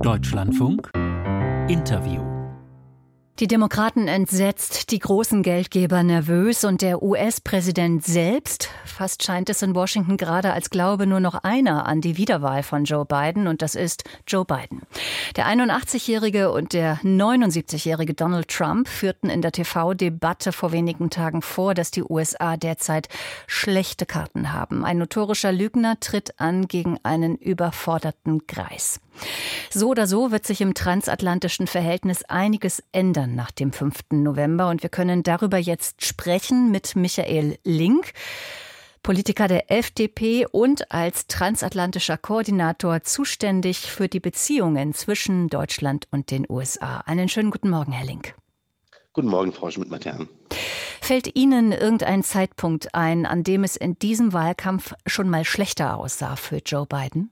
Deutschlandfunk Interview. Die Demokraten entsetzt, die großen Geldgeber nervös und der US-Präsident selbst. Fast scheint es in Washington gerade, als glaube nur noch einer an die Wiederwahl von Joe Biden, und das ist Joe Biden. Der 81-jährige und der 79-jährige Donald Trump führten in der TV-Debatte vor wenigen Tagen vor, dass die USA derzeit schlechte Karten haben. Ein notorischer Lügner tritt an gegen einen überforderten Greis. So oder so wird sich im transatlantischen Verhältnis einiges ändern nach dem 5. November. Und wir können darüber jetzt sprechen mit Michael Link, Politiker der FDP und als transatlantischer Koordinator zuständig für die Beziehungen zwischen Deutschland und den USA. Einen schönen guten Morgen, Herr Link. Guten Morgen, Frau Schmidt-Matern. Fällt Ihnen irgendein Zeitpunkt ein, an dem es in diesem Wahlkampf schon mal schlechter aussah für Joe Biden?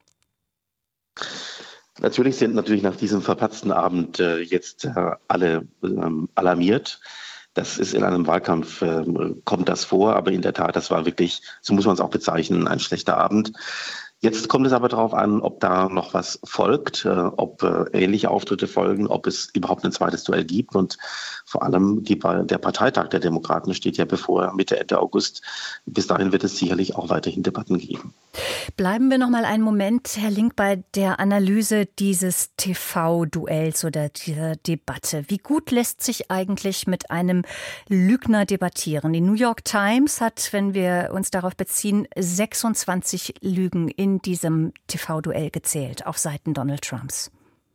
Natürlich sind nach diesem verpatzten Abend jetzt alle alarmiert. Das ist in einem Wahlkampf, kommt das vor, aber in der Tat, das war wirklich, so muss man es auch bezeichnen, ein schlechter Abend. Jetzt kommt es aber darauf an, ob da noch was folgt, ob ähnliche Auftritte folgen, ob es überhaupt ein zweites Duell gibt. Und vor allem der Parteitag der Demokraten steht ja bevor, Mitte, Ende August. Bis dahin wird es sicherlich auch weiterhin Debatten geben. Bleiben wir noch mal einen Moment, Herr Link, bei der Analyse dieses TV-Duells oder dieser Debatte. Wie gut lässt sich eigentlich mit einem Lügner debattieren? Die New York Times hat, wenn wir uns darauf beziehen, 26 Lügen in diesem TV-Duell gezählt auf Seiten Donald Trumps.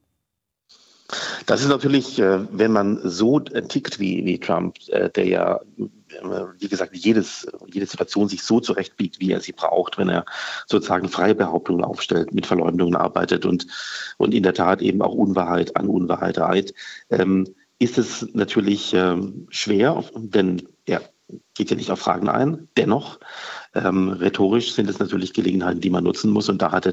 Das ist natürlich, wenn man so tickt wie Trump, der ja, wie gesagt, jede Situation sich so zurechtbiegt, wie er sie braucht, wenn er sozusagen freie Behauptungen aufstellt, mit Verleumdungen arbeitet und in der Tat eben auch Unwahrheit an Unwahrheit reiht, ist es natürlich schwer, denn er geht ja nicht auf Fragen ein. Dennoch, rhetorisch sind es natürlich Gelegenheiten, die man nutzen muss. Und da hatte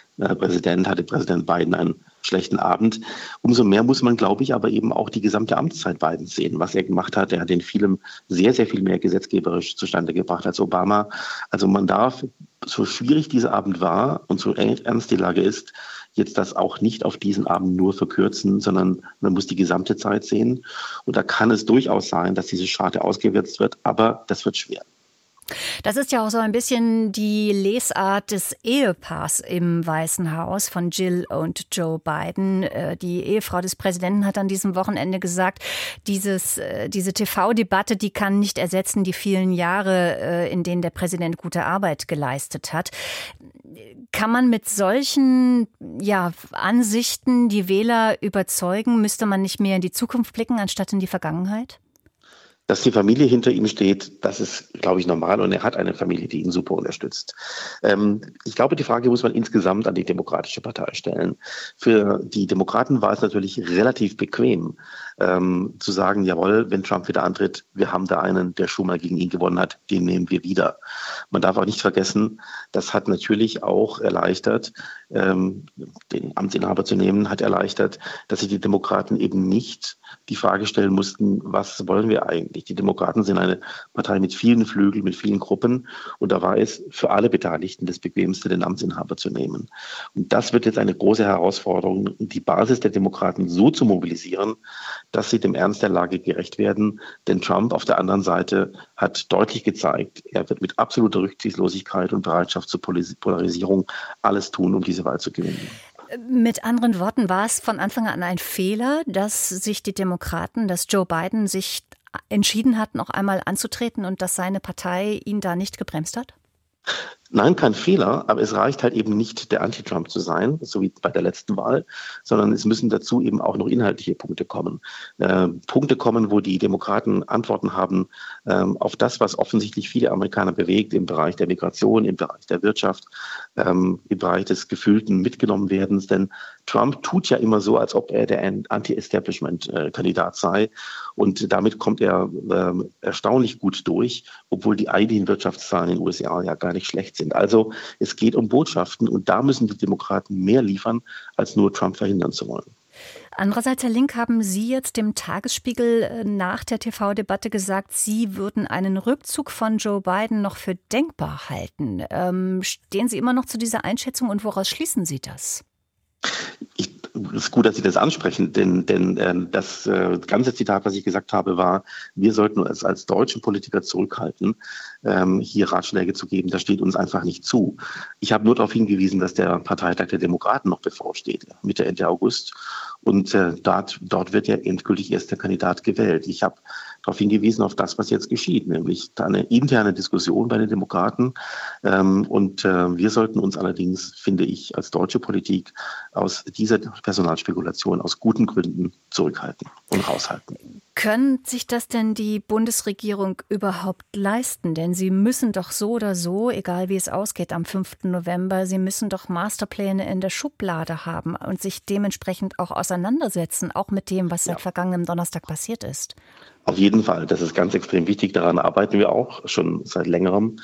Präsident Biden einen schlechten Abend. Umso mehr muss man, glaube ich, aber eben auch die gesamte Amtszeit Bidens sehen, was er gemacht hat. Er hat in vielem sehr, sehr viel mehr gesetzgeberisch zustande gebracht als Obama. Also man darf, so schwierig dieser Abend war und so ernst die Lage ist, jetzt das auch nicht auf diesen Abend nur verkürzen, sondern man muss die gesamte Zeit sehen. Und da kann es durchaus sein, dass diese Scharte ausgewürzt wird, aber das wird schwer. Das ist ja auch so ein bisschen die Lesart des Ehepaars im Weißen Haus von Jill und Joe Biden. Die Ehefrau des Präsidenten hat an diesem Wochenende gesagt, diese TV-Debatte, die kann nicht ersetzen die vielen Jahre, in denen der Präsident gute Arbeit geleistet hat. Kann man mit solchen Ansichten die Wähler überzeugen? Müsste man nicht mehr in die Zukunft blicken, anstatt in die Vergangenheit? Dass die Familie hinter ihm steht, das ist, glaube ich, normal. Und er hat eine Familie, die ihn super unterstützt. Ich glaube, die Frage muss man insgesamt an die Demokratische Partei stellen. Für die Demokraten war es natürlich relativ bequem, zu sagen, jawohl, wenn Trump wieder antritt, wir haben da einen, der schon mal gegen ihn gewonnen hat, den nehmen wir wieder. Man darf auch nicht vergessen, das hat natürlich auch erleichtert, den Amtsinhaber zu nehmen, hat erleichtert, dass sich die Demokraten eben nicht die Frage stellen mussten, was wollen wir eigentlich? Die Demokraten sind eine Partei mit vielen Flügeln, mit vielen Gruppen, und da war es für alle Beteiligten das Bequemste, den Amtsinhaber zu nehmen. Und das wird jetzt eine große Herausforderung, die Basis der Demokraten so zu mobilisieren, dass sie dem Ernst der Lage gerecht werden. Denn Trump auf der anderen Seite hat deutlich gezeigt, er wird mit absoluter Rücksichtslosigkeit und Bereitschaft zur Polarisierung alles tun, um diese Wahl zu gewinnen. Mit anderen Worten, war es von Anfang an ein Fehler, dass sich die Demokraten, dass Joe Biden sich entschieden hat, noch einmal anzutreten und dass seine Partei ihn da nicht gebremst hat? Nein, kein Fehler, aber es reicht halt eben nicht, der Anti-Trump zu sein, so wie bei der letzten Wahl, sondern es müssen dazu eben auch noch inhaltliche Punkte kommen. Punkte kommen, wo die Demokraten Antworten haben auf das, was offensichtlich viele Amerikaner bewegt im Bereich der Migration, im Bereich der Wirtschaft, im Bereich des gefühlten Mitgenommenwerdens. Denn Trump tut ja immer so, als ob er der Anti-Establishment-Kandidat sei. Und damit kommt er erstaunlich gut durch, obwohl die eigentlichen Wirtschaftszahlen in den USA ja gar nicht schlecht sind. Also es geht um Botschaften, und da müssen die Demokraten mehr liefern, als nur Trump verhindern zu wollen. Andererseits, Herr Link, haben Sie jetzt dem Tagesspiegel nach der TV-Debatte gesagt, Sie würden einen Rückzug von Joe Biden noch für denkbar halten. Stehen Sie immer noch zu dieser Einschätzung und woraus schließen Sie das? ist gut, dass Sie das ansprechen, denn das ganze Zitat, was ich gesagt habe, war, wir sollten uns als deutsche Politiker zurückhalten, hier Ratschläge zu geben. Das steht uns einfach nicht zu. Ich habe nur darauf hingewiesen, dass der Parteitag der Demokraten noch bevorsteht, Mitte, Ende August. Und dort wird ja endgültig erst der Kandidat gewählt. Ich habe darauf hingewiesen, auf das, was jetzt geschieht, nämlich eine interne Diskussion bei den Demokraten. Wir sollten uns allerdings, finde ich, als deutsche Politik aus dieser Personalspekulation aus guten Gründen zurückhalten und raushalten. Können sich das denn die Bundesregierung überhaupt leisten? Denn sie müssen doch so oder so, egal wie es ausgeht am 5. November, sie müssen doch Masterpläne in der Schublade haben und sich dementsprechend auch auseinandersetzen, auch mit dem, was seit vergangenem Donnerstag passiert ist. Auf jeden Fall, das ist ganz extrem wichtig. Daran arbeiten wir auch schon seit längerem.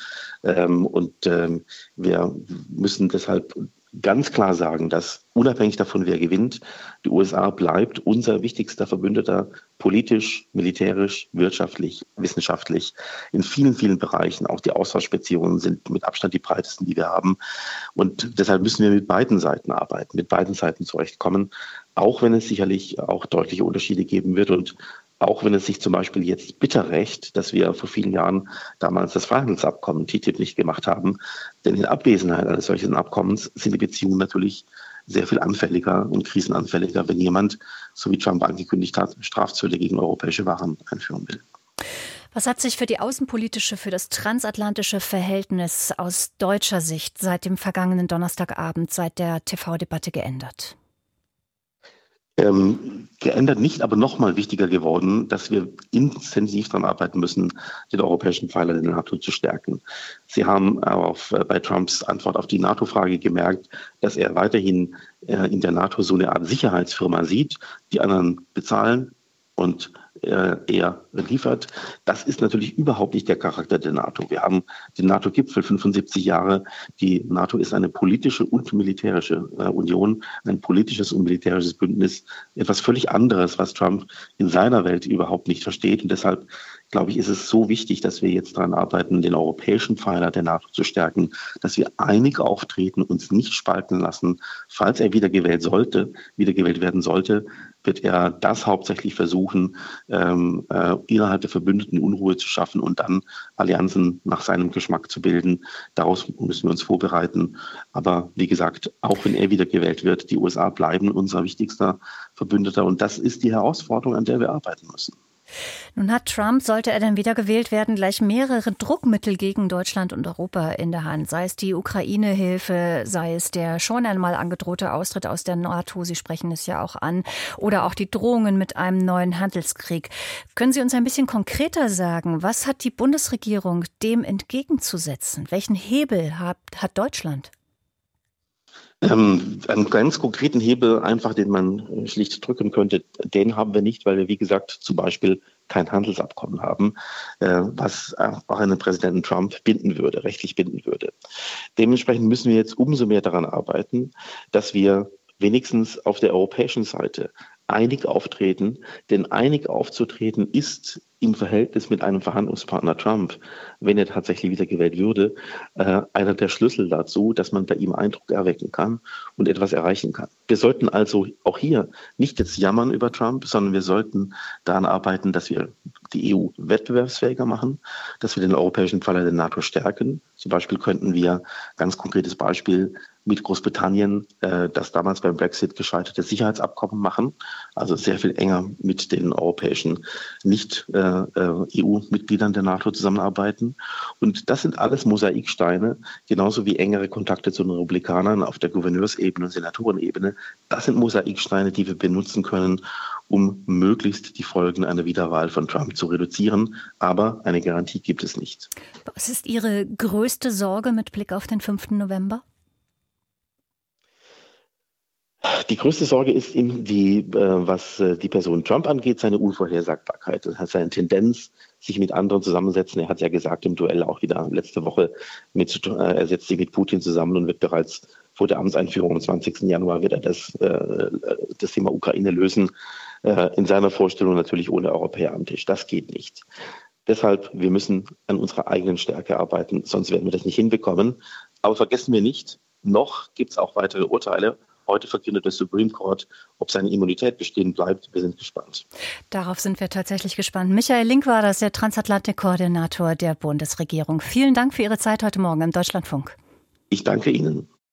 Wir müssen deshalb ganz klar sagen, dass unabhängig davon, wer gewinnt, die USA bleibt unser wichtigster Verbündeter politisch, militärisch, wirtschaftlich, wissenschaftlich, in vielen, vielen Bereichen. Auch die Austauschbeziehungen sind mit Abstand die breitesten, die wir haben. Und deshalb müssen wir mit beiden Seiten arbeiten, mit beiden Seiten zurechtkommen, auch wenn es sicherlich auch deutliche Unterschiede geben wird. Und auch wenn es sich zum Beispiel jetzt bitter rächt, dass wir vor vielen Jahren damals das Freihandelsabkommen TTIP nicht gemacht haben. Denn in Abwesenheit eines solchen Abkommens sind die Beziehungen natürlich sehr viel anfälliger und krisenanfälliger, wenn jemand, so wie Trump angekündigt hat, Strafzölle gegen europäische Waren einführen will. Was hat sich für die außenpolitische, für das transatlantische Verhältnis aus deutscher Sicht seit dem vergangenen Donnerstagabend, seit der TV-Debatte geändert? Geändert nicht, aber noch mal wichtiger geworden, dass wir intensiv daran arbeiten müssen, den europäischen Pfeiler der NATO zu stärken. Sie haben bei Trumps Antwort auf die NATO-Frage gemerkt, dass er weiterhin in der NATO so eine Art Sicherheitsfirma sieht, die anderen bezahlen und er liefert. Das ist natürlich überhaupt nicht der Charakter der NATO. Wir haben den NATO-Gipfel 75 Jahre. Die NATO ist eine politische und militärische Union, ein politisches und militärisches Bündnis. Etwas völlig anderes, was Trump in seiner Welt überhaupt nicht versteht. Und deshalb, glaube ich, ist es so wichtig, dass wir jetzt daran arbeiten, den europäischen Pfeiler der NATO zu stärken, dass wir einig auftreten, uns nicht spalten lassen. Falls er wiedergewählt werden sollte, wird er das hauptsächlich versuchen, innerhalb der Verbündeten Unruhe zu schaffen und dann Allianzen nach seinem Geschmack zu bilden. Daraus müssen wir uns vorbereiten. Aber wie gesagt, auch wenn er wiedergewählt wird, die USA bleiben unser wichtigster Verbündeter. Und das ist die Herausforderung, an der wir arbeiten müssen. Nun hat Trump, sollte er denn wiedergewählt werden, gleich mehrere Druckmittel gegen Deutschland und Europa in der Hand. Sei es die Ukraine-Hilfe, sei es der schon einmal angedrohte Austritt aus der NATO, Sie sprechen es ja auch an, oder auch die Drohungen mit einem neuen Handelskrieg. Können Sie uns ein bisschen konkreter sagen, was hat die Bundesregierung dem entgegenzusetzen? Welchen Hebel hat Deutschland? Einen ganz konkreten Hebel, einfach den man schlicht drücken könnte, den haben wir nicht, weil wir, wie gesagt, zum Beispiel kein Handelsabkommen haben, was auch einen Präsidenten Trump rechtlich binden würde. Dementsprechend müssen wir jetzt umso mehr daran arbeiten, dass wir wenigstens auf der europäischen Seite einig auftreten, denn einig aufzutreten ist im Verhältnis mit einem Verhandlungspartner Trump, wenn er tatsächlich wiedergewählt würde, einer der Schlüssel dazu, dass man bei ihm Eindruck erwecken kann und etwas erreichen kann. Wir sollten also auch hier nicht jetzt jammern über Trump, sondern wir sollten daran arbeiten, dass wir die EU wettbewerbsfähiger machen, dass wir den europäischen Pfeiler der NATO stärken. Zum Beispiel könnten wir, ganz konkretes Beispiel, mit Großbritannien das damals beim Brexit gescheiterte Sicherheitsabkommen machen, also sehr viel enger mit den europäischen Nicht-EU-Mitgliedern der NATO zusammenarbeiten. Und das sind alles Mosaiksteine, genauso wie engere Kontakte zu den Republikanern auf der Gouverneursebene und Senatorenebene. Das sind Mosaiksteine, die wir benutzen können, um möglichst die Folgen einer Wiederwahl von Trump zu reduzieren. Aber eine Garantie gibt es nicht. Was ist Ihre größte Sorge mit Blick auf den 5. November? Die größte Sorge ist ihm, was die Person Trump angeht, seine Unvorhersagbarkeit. Das heißt, seine Tendenz, sich mit anderen zusammensetzen. Er hat ja gesagt im Duell auch wieder letzte Woche, er setzt sich mit Putin zusammen und wird bereits vor der Amtseinführung am 20. Januar wird er das Thema Ukraine lösen. In seiner Vorstellung natürlich ohne Europäer am Tisch. Das geht nicht. Deshalb, wir müssen an unserer eigenen Stärke arbeiten, sonst werden wir das nicht hinbekommen. Aber vergessen wir nicht, noch gibt es auch weitere Urteile, heute verkündet der Supreme Court, ob seine Immunität bestehen bleibt. Wir sind gespannt. Darauf sind wir tatsächlich gespannt. Michael Link war das, der Transatlantik-Koordinator der Bundesregierung. Vielen Dank für Ihre Zeit heute Morgen im Deutschlandfunk. Ich danke Ihnen.